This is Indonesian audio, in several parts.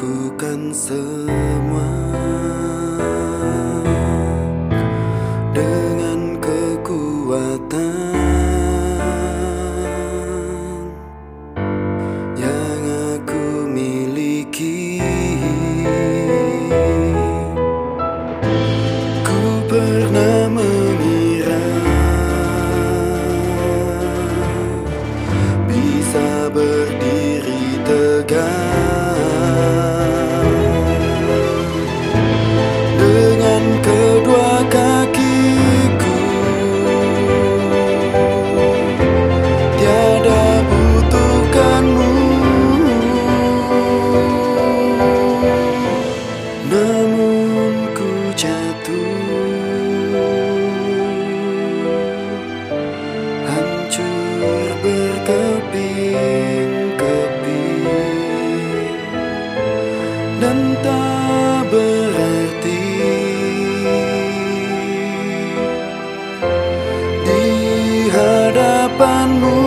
lakukan semua dengan kekuatan yang aku miliki. Ku pernah mengira bisa berdiri tegak dengan kedua kakiku, tiada butuhkanmu. Namun ku jatuh, hancur berkeping-keping dan tak berarti di hadapanmu.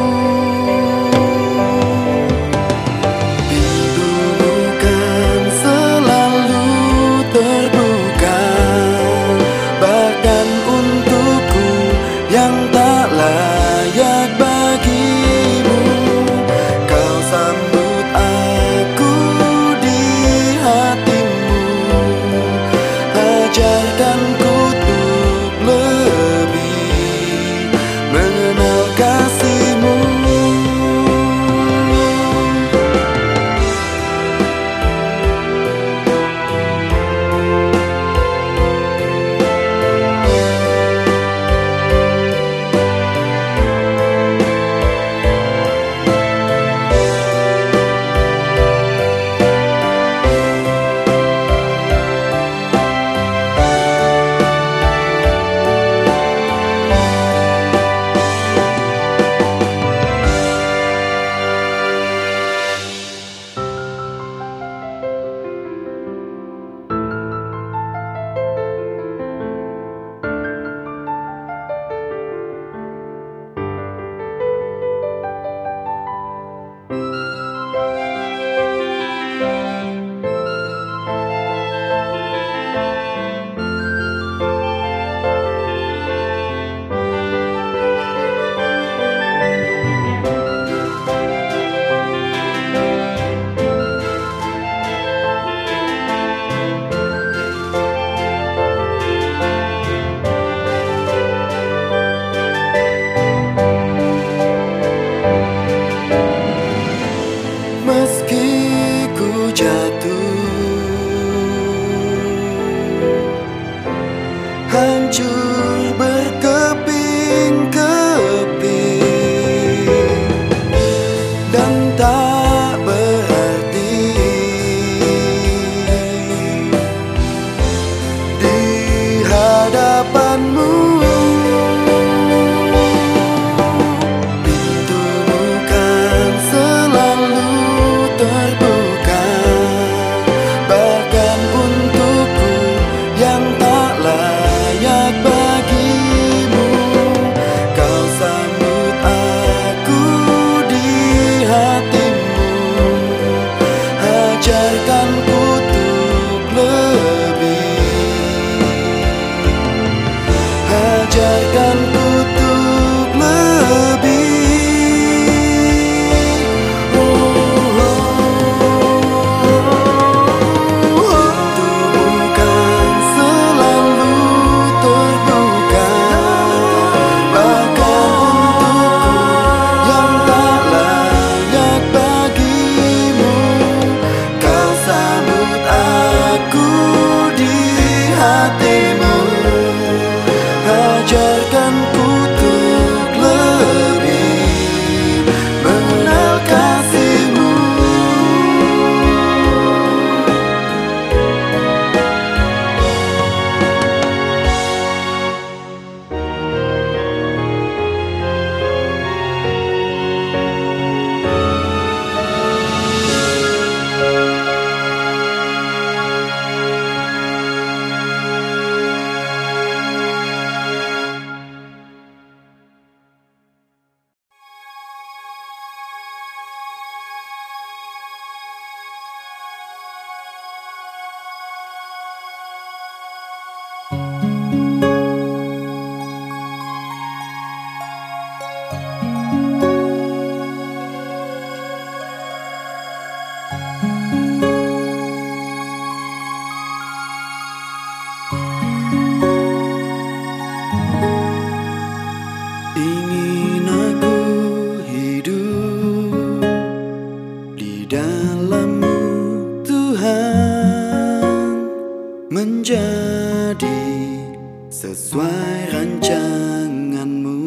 Pintumu kan selalu terbuka, bahkan untukku yang tak layak bagimu. Kau sambut aku di hatimu, ajarkanku untuk lebih mengenal kasihmu. Meski ku jatuh, hancur berkeping-keping dan tak berarti di hadapanmu. Pintumu kan selalu terbuka, bahkan untukku yang tak layak bagimu. Kau sambut aku di hatimu, ajarkanku untuk lebih, ajarkanku untuk lebih. Sama menjadi sesuai rancanganmu,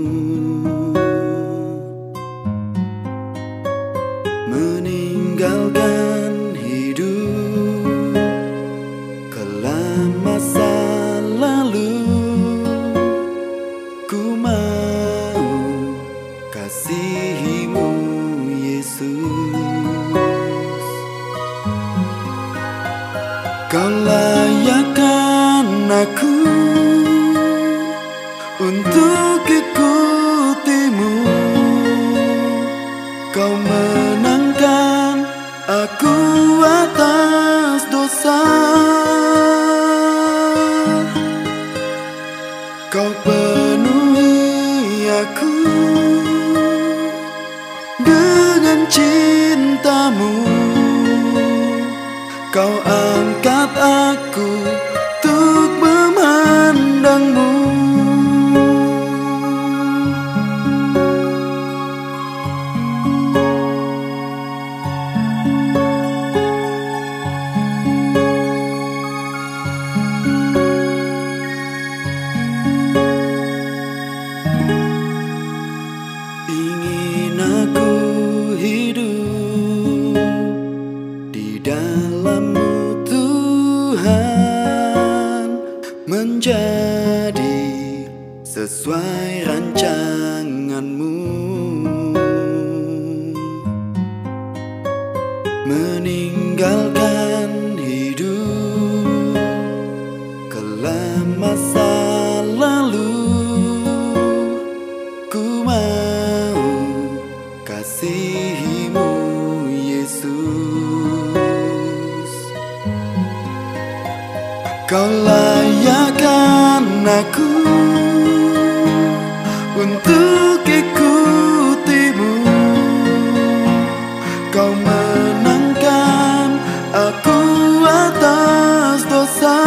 meninggalkan hidup kelam masa lalu. Ku mau kasihimu Yesus, Kau layakkan aku untuk ikutimu. Kau menangkan aku atas dosa. Kau penuhi aku dengan cintamu. Kau angkat aku untuk memandangmu. Ingin aku hidup di dalam-Mu Tuhan, menjadi sesuai rancangan-Mu, meninggalkan hidup kelam masa lalu. Ku mau kasihimu Yesus, Kau layakkan aku untuk ikutimu. Kau menangkan aku atas dosa.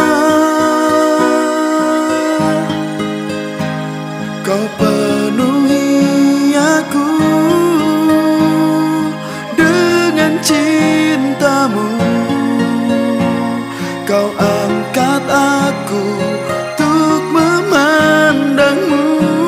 Kau penuhi aku dengan cintamu. Kau angkat aku untuk memandangmu.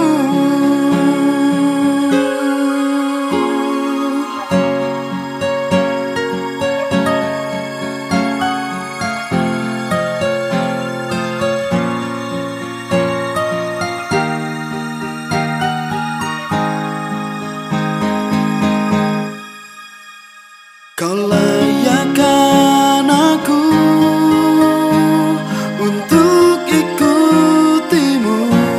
Kau layakkan aku untuk ikutimu.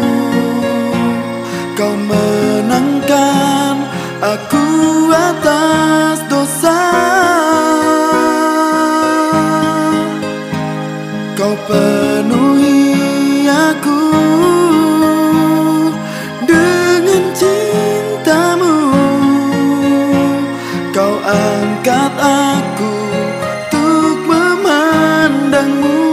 Kau menangkan aku atas dosa. Kau penuhi aku dengan cintamu. Kau angkat aku untuk memandangmu.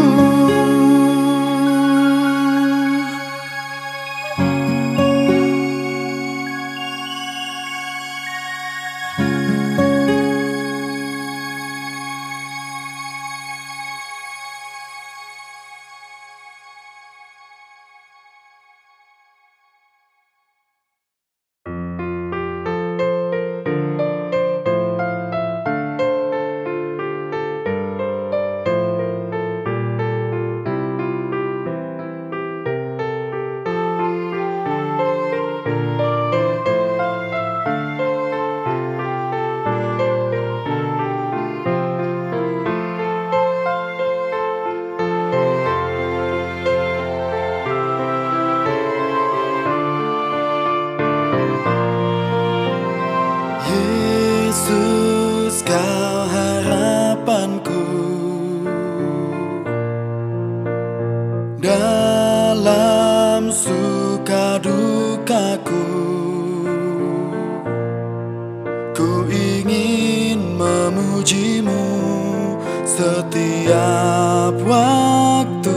Yesus, Kau harapanku dalam suka dukaku. Ku ingin memuji-Mu setiap waktu.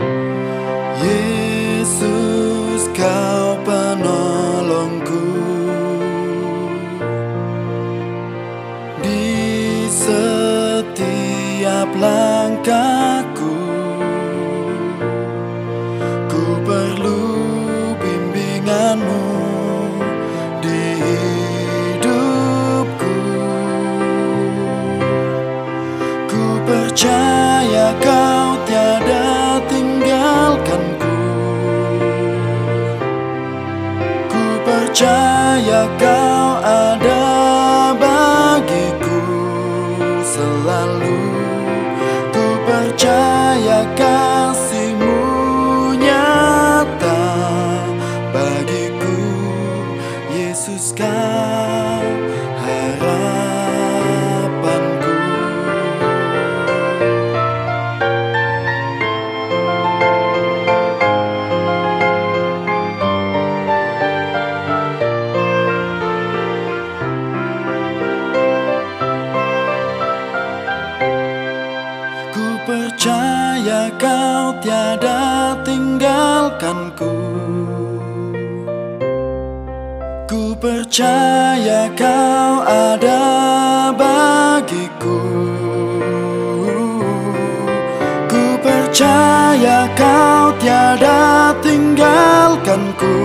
Yesus, Kau penolongku firman-Mu di hidupku. Ku percaya Kau tiada tinggalkanku. Ku percaya Kau ada bagiku selalu. Ku percaya kasih-Mu nyata bagiku. Yesus, Kau harapanku. Ku percaya Kau tiada tinggalkanku. Ku percaya Kau ada bagiku. Ku percaya Kau tiada tinggalkanku.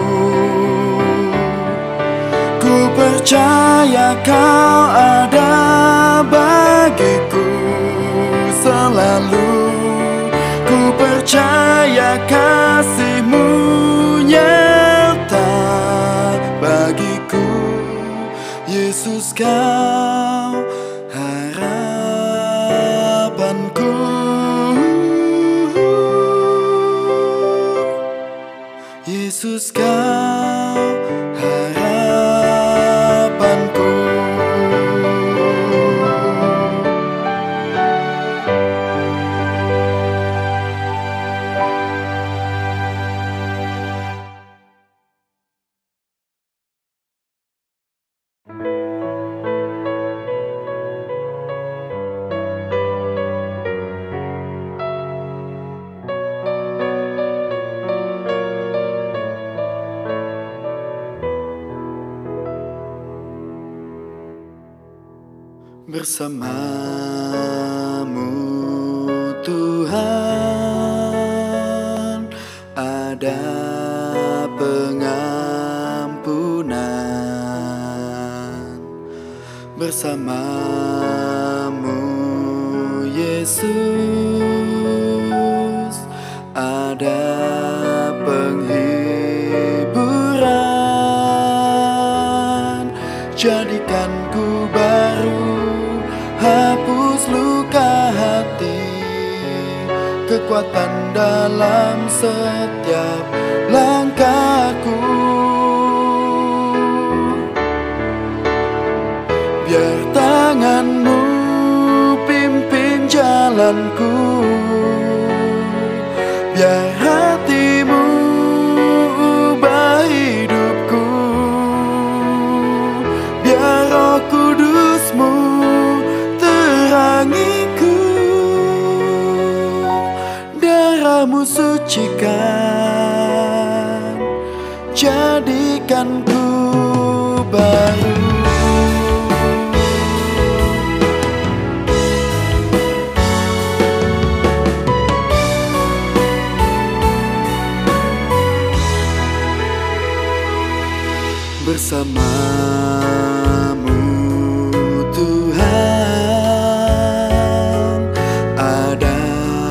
Ku percaya Kau ada bagiku selalu. Ku percaya kasih-Mu nyata bagiku. Yesus, Kau harapanku. Yesus, Kau harapanku. Bersama-Mu Tuhan ada pengampunan. Bersama-Mu Yesus ada penghiburan. Jadikanku baru, hapus luka hati, kekuatan dalam setiap langkahku. Biar tangan-Mu pimpin jalanku, biar hati-Mu ubah hidupku, biar Roh Kudus-Mu terangiku. Darah-Mu sucikan, jadikanku baru. Bersama-Mu Tuhan ada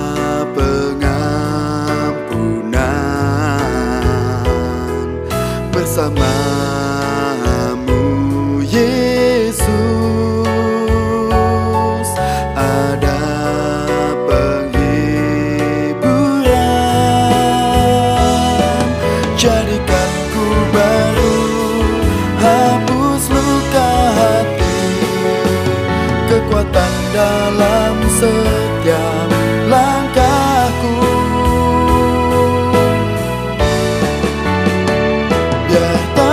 pengampunan. Bersama-Mu Yesus ada penghiburan. Jadikanku baru, hapus luka hati, kekuatan dalam setiap langkahku. Biar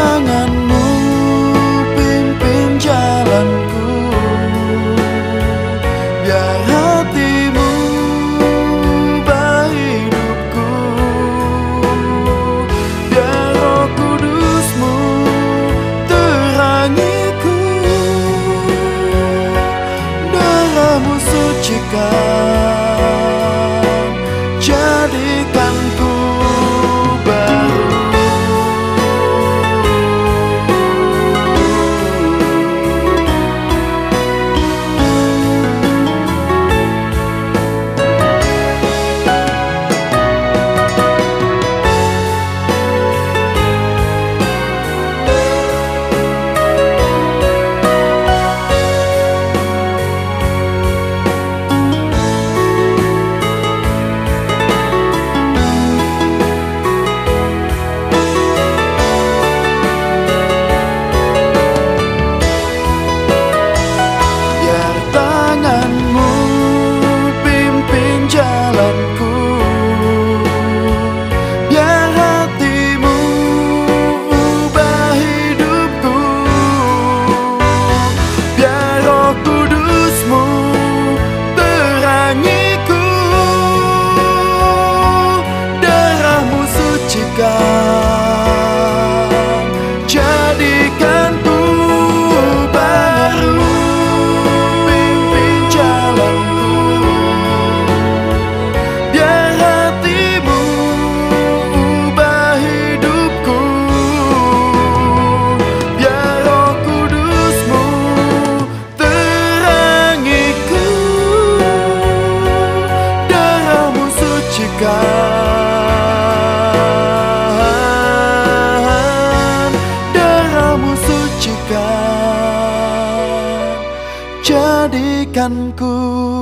ajarkanku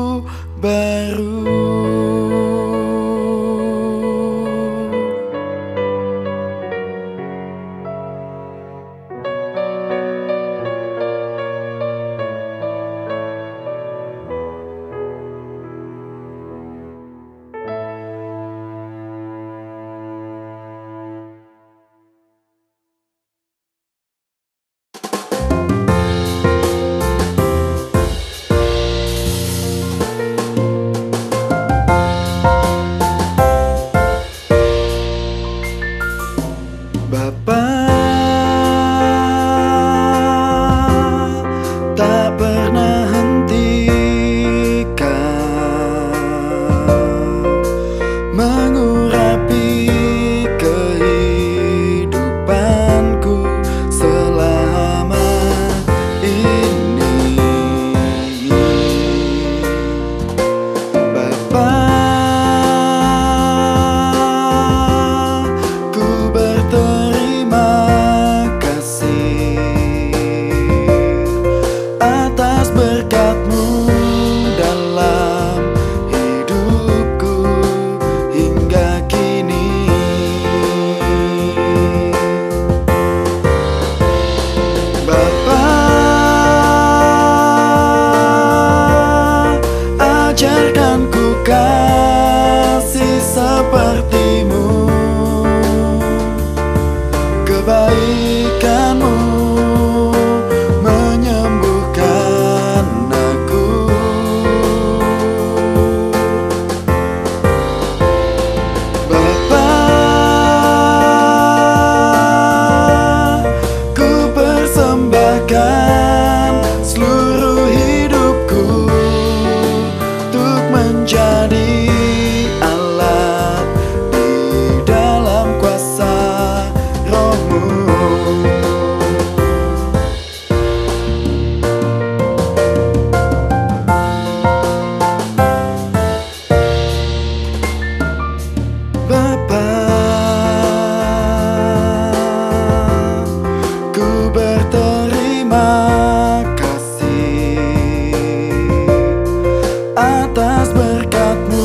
baru. Bapa tak pernah hentikan mengurapi kehidupanku selama ini. Bapa, ku berterima kasih atas berkat-Mu dalam hidupku hingga kini. Bapa, ajarkanku kasih seperti-Mu, kebaikan-Mu menyembuhkan aku. Bapa, ku persembahkan seluruh hidupku untuk menjadi alat di dalam kuasa Roh-Mu. Bapa, ku berterima kasih atas berkat-Mu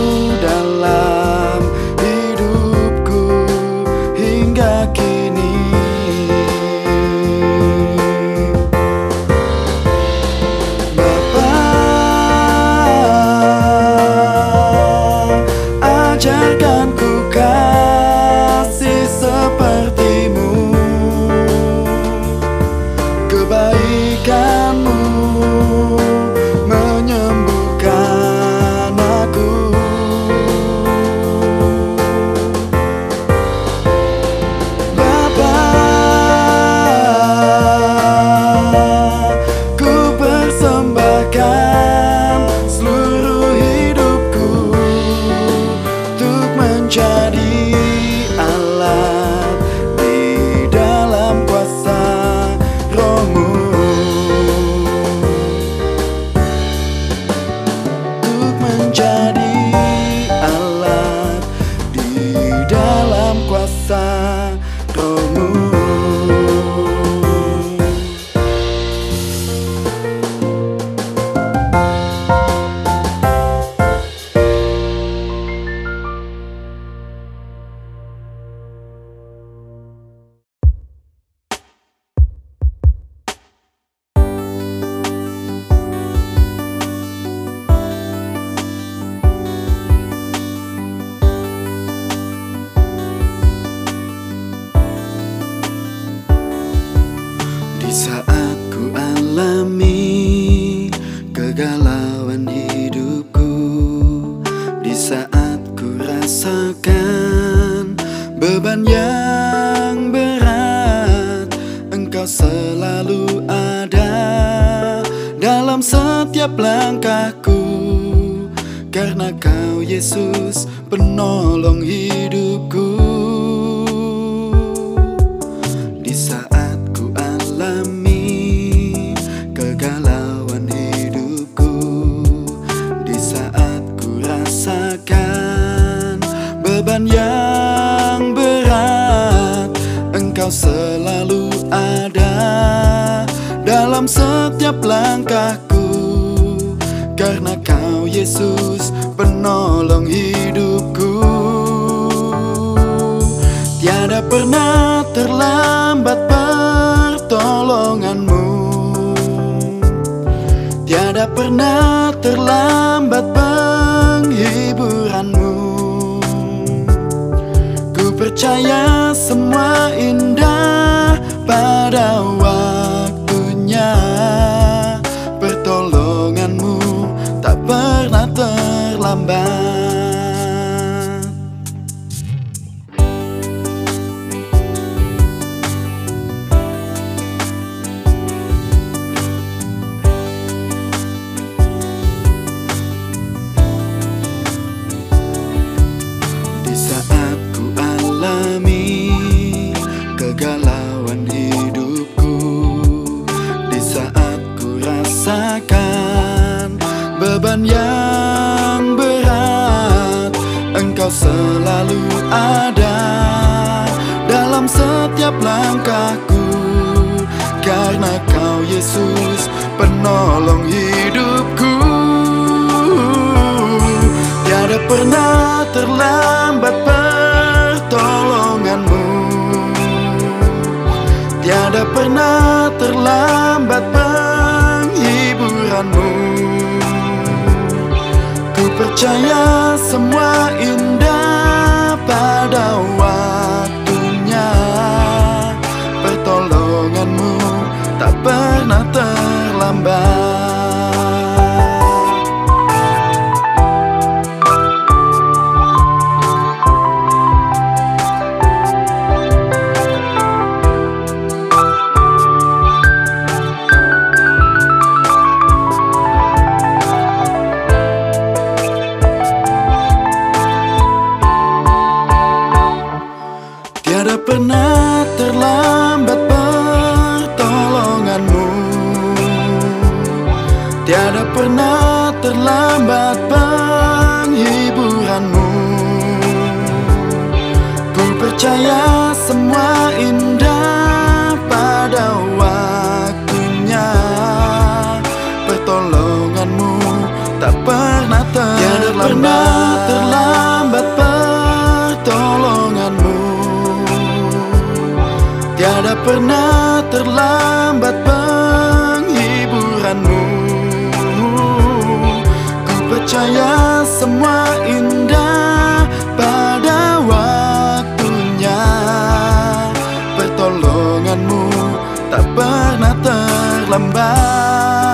dalam hidupku hingga kini. Bapa, ajarkanku kasih seperti-Mu, kebaikan-Mu menyembuhkan aku. Bapa, ku persembahkan seluruh hidupku untuk menjadi alat di dalam kuasa Roh-Mu, untuk menjadi alat di dalam kuasa Roh-Mu. Di saat ku alami kegalauan hidupku, di saat ku rasakan beban yang berat, Engkau selalu ada dalam setiap langkahku, karena Kau Yesus penolong hidupku. Di saat ku alami kegalauan hidupku, di saat ku rasakan beban yang berat, Engkau selalu ada dalam setiap langkahku, pernah terlambat pertolonganmu, tiada pernah terlambat penghiburanmu. Ku percaya semua indah pada waktunya, pertolonganmu tak pernah terlambat. Di saat ku alami kegalauan hidupku, di saat ku rasakan beban yang berat, Engkau selalu ada dalam setiap langkahku. Karena Kau Yesus penolong hidupku, tiada pernah terlambat pertolonganmu, tiada pernah terlambat penghiburanmu. Ku percaya semua indah pada waktunya, pertolonganmu tak pernah terlambat. Tiada pernah terlambat pertolonganmu, tiada pernah terlambat penghiburanmu. Ku percaya semua indah pada waktunya, pertolonganmu tak pernah terlambat. Tiada pernah terlambat pertolonganmu, tiada pernah terlambat penghiburanmu. Ku percaya semua indah pada waktunya, pertolonganmu tak pernah terlambat.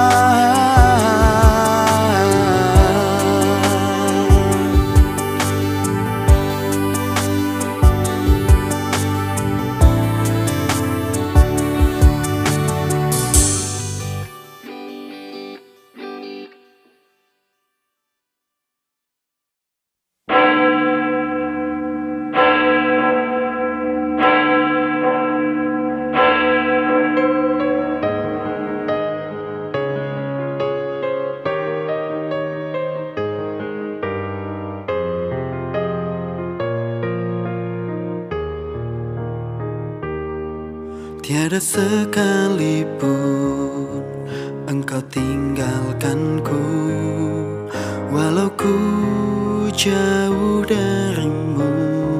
Tiada sekalipun Engkau tinggalkanku, walau ku jauh darimu.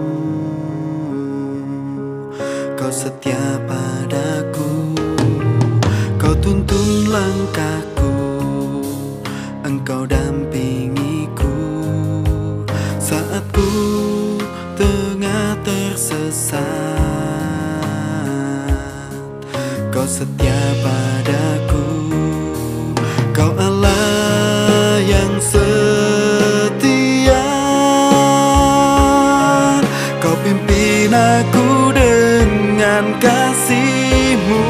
Kau setia padaku, Kau tuntun langkahku, Engkau dampingiku saat ku tengah tersesat. Kau setia padaku, Kau Allah yang setia. Kau pimpin aku dengan kasih-Mu,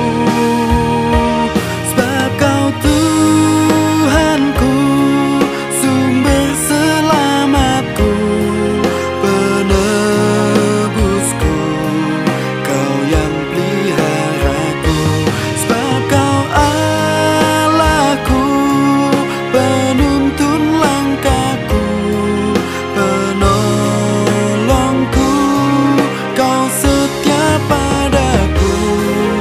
sebab Kau Tuhanku, sumber selamatku, penebusku. Kau yang peliharaku, sebab Kau Allahku, penuntun langkahku, penolongku. Kau setia padaku,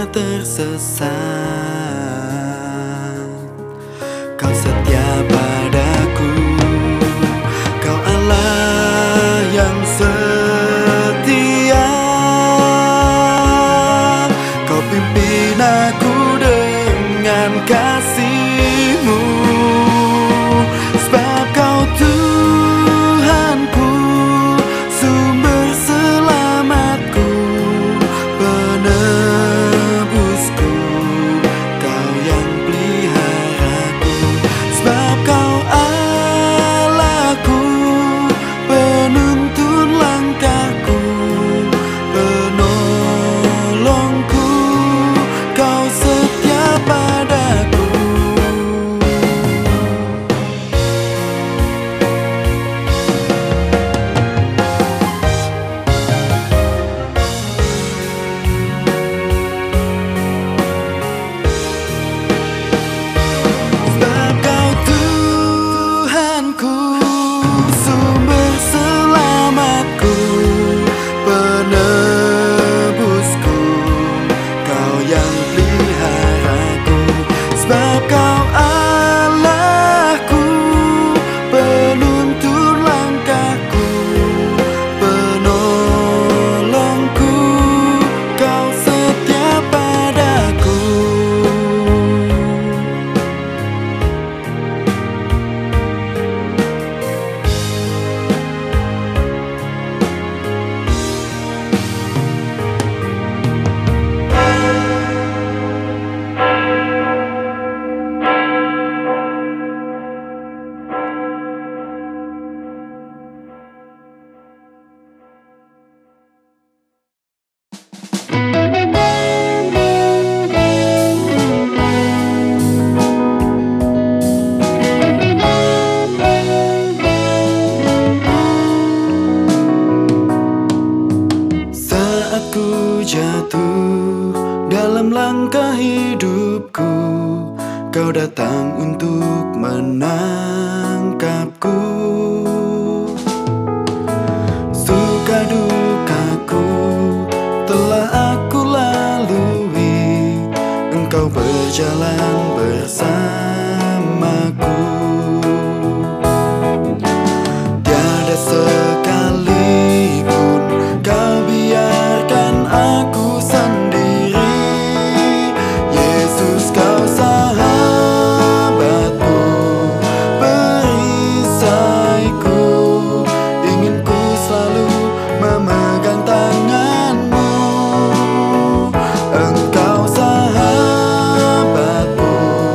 tersesat. Kau setia padaku, Kau Allah yang setia. Kau pimpin aku dengan kasih-Mu, sebab Kau Tuhanku, sumber selamatku, penebusku, Kau yang peliharaku. Sebab Kau Allahku, penuntun langkahku, penolongku, Kau setia padaku. Sebab Kau Tuhanku, sumber selamatku, penebusku, Kau yang peliharaku. Sebab Kau Allahku, penuntun langkahku, penolongku, Kau setia padaku. Saat ku jatuh dalam langkah hidupku, Kau datang untuk menangkapku. Suka dukaku telah aku lalui, Engkau berjalan bersamaku. Tiada sekalipun Kau biarkan aku sendiri. Yesus, Kau sahabatku, perisaiku, ingin ku selalu memegang tangan-Mu. Engkau sahabatku,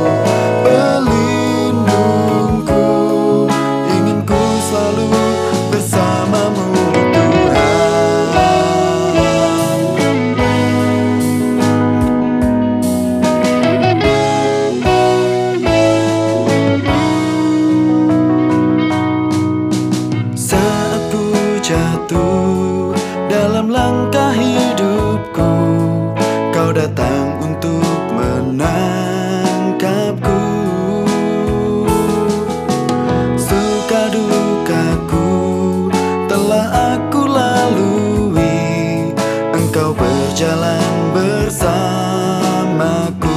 pelindungku, ingin ku selalu bersama-Mu, Saat ku jatuh dalam langkah hidupku, Kau datang untuk menangkapku. Suka dukaku telah aku lalui, Engkau berjalan bersamaku.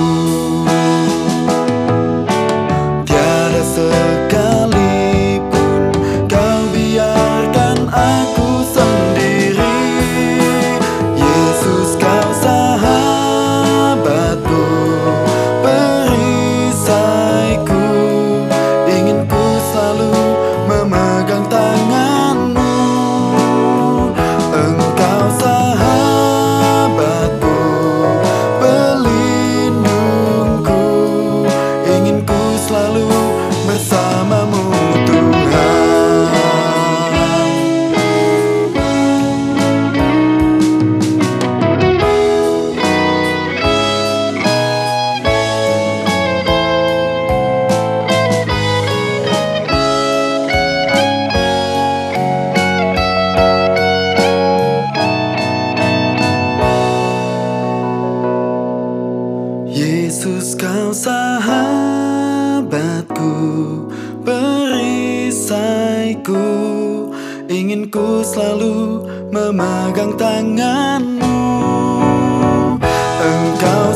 Tiada sekalipun Kau biarkan aku sendiri. Yesus, Kau sahabatku, perisaiku, ingin ku selalu memegang tangan-Mu. Engkau sahabatku, pelindungku, ingin ku selalu bersama-Mu, Tuhan. Yesus, Kau sahabatku, perisaiku, ingin ku selalu memegang tangan-Mu. Engkau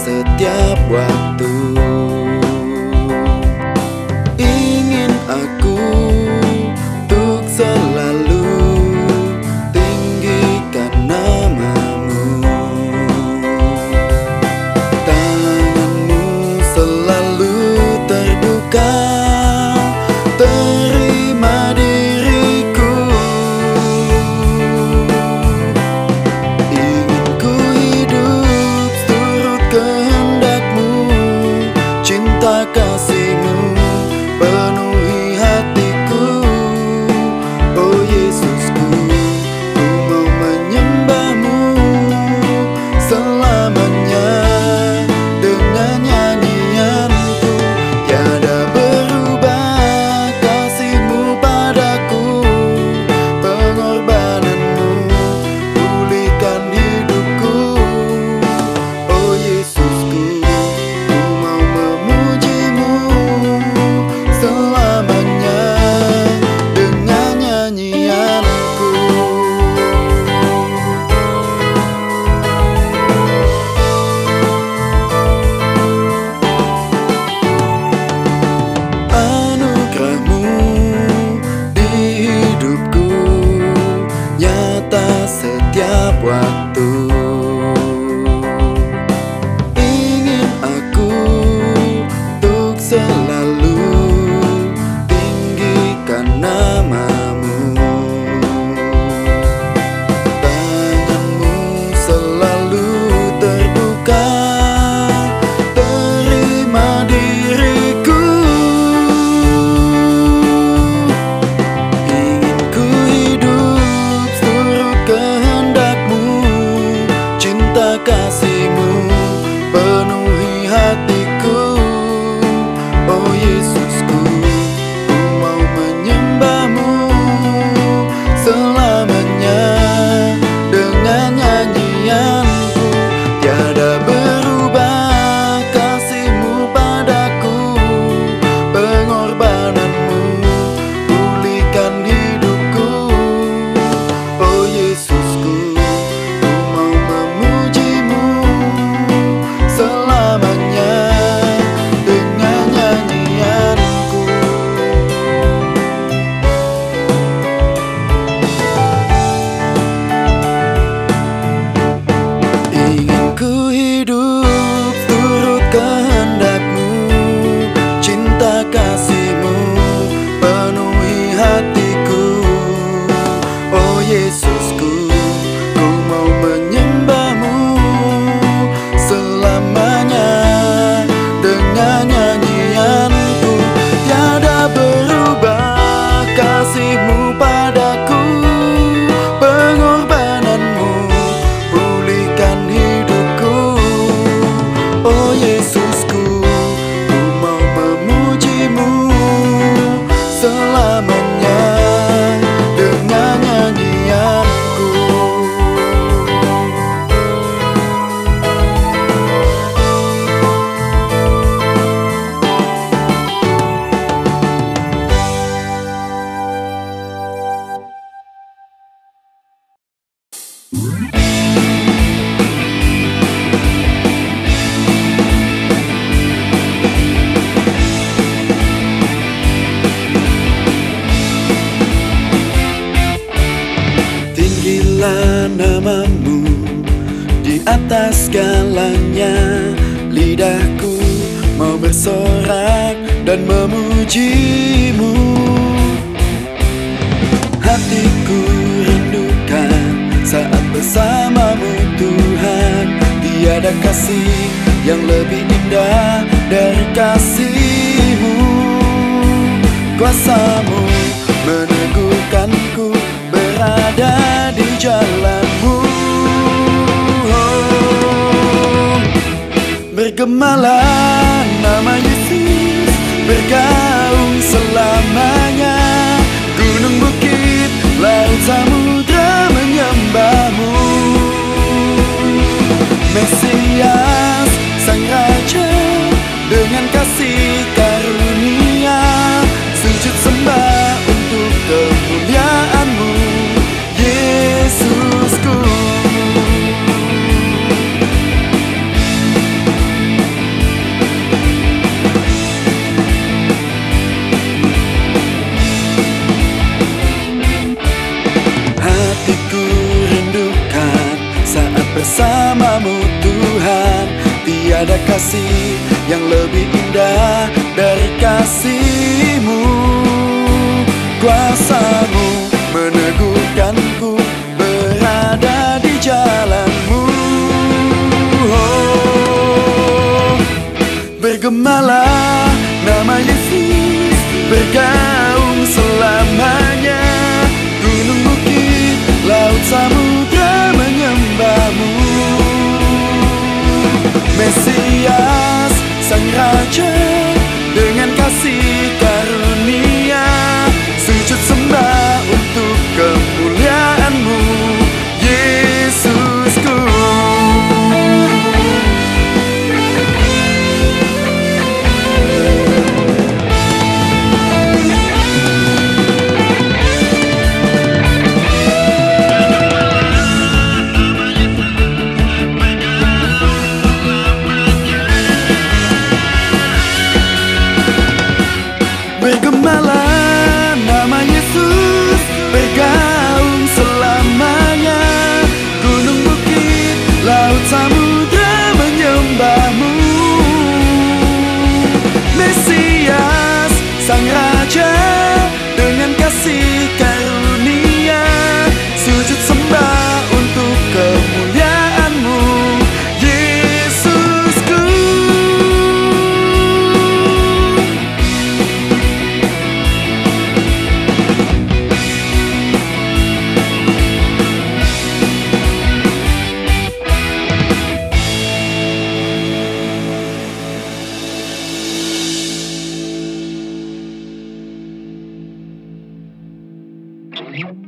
setiap waktu. Ingin aku untuk selalu tinggikan namamu. Tanganmu selalu terbuka, terima diriku. Ingin ku hidup turut kehendak-Mu, cinta kasih-Mu penuhi hatiku. Oh Yesusku, ku mau menyembah-Mu selamanya dengan nyanyianku. Tiada berubah kasih-Mu padaku, pengorbanan-Mu pulihkan hidupku. Oh Yesusku, ku mau memuji-Mu selamanya dengan nyanyianku. Anugerah-Mu di hidupku nyata setiap waktu. Ingin aku untuk selalu tinggikan namamu. Tanganmu selalu terbuka, terima diriku. Ingin ku hidup turut kehendak-Mu, cinta kasih-Mu penuhi hatiku. Oh Yesusku, ku mau menyembah-Mu selamanya dengan nyanyianku. Tiada berubah kasih-Mu padaku, pengorbanan-Mu pulihkan hidupku. Oh Yesusku, ku mau memuji-Mu selamanya dengan nyanyianku. Ingin ku hidup turut kehendak-Mu, cinta kasih-Mu penuhi hatiku. Oh Yesusku, ku mau menyembah-Mu selamanya dengan nyanyianku. Tiada berubah kasih-Mu padaku, pengorbanan-Mu pulihkan hidupku. Oh Yesusku, ku mau memuji-Mu selamanya dengan nyanyianku. Tinggilah namamu di atas segalanya. Lidahku mau bersorak dan memuji-Mu. Hatiku rindukan saat bersama-Mu Tuhan. Tiada kasih yang lebih indah dari kasih-Mu. Kuasa-Mu meneguhkanku berada di jalan-Mu. Oh, bergemalah nama Yesus, bergaung selamanya. Gunung bukit, laut samudra menyembah-Mu. Mesias, Sang Raja, dengan kasih karunia, sujud sembah untuk kemuliaan-Mu, Yesusku. kasih yang lebih indah dari kasih-Mu. Kuasa-Mu meneguhkanku berada di jalan-Mu. Oh, bergemalah nama Yesus, bergaung selamanya. Gunung, bukit, laut, samudra menyembah-Mu. Mesias, Sang Raja, dengan kasih karunia, sujud sembah untuk kemuliaan-Mu, Yesusku. Bergemalah nama Yesus, bergaung selamanya. Gunung, bukit, laut, samudra menyembah-Mu. Mesias, Sang Raja, dengan kasih karunia, sujud sembah untuk kemuliaan-Mu, Yesusku. Thank you.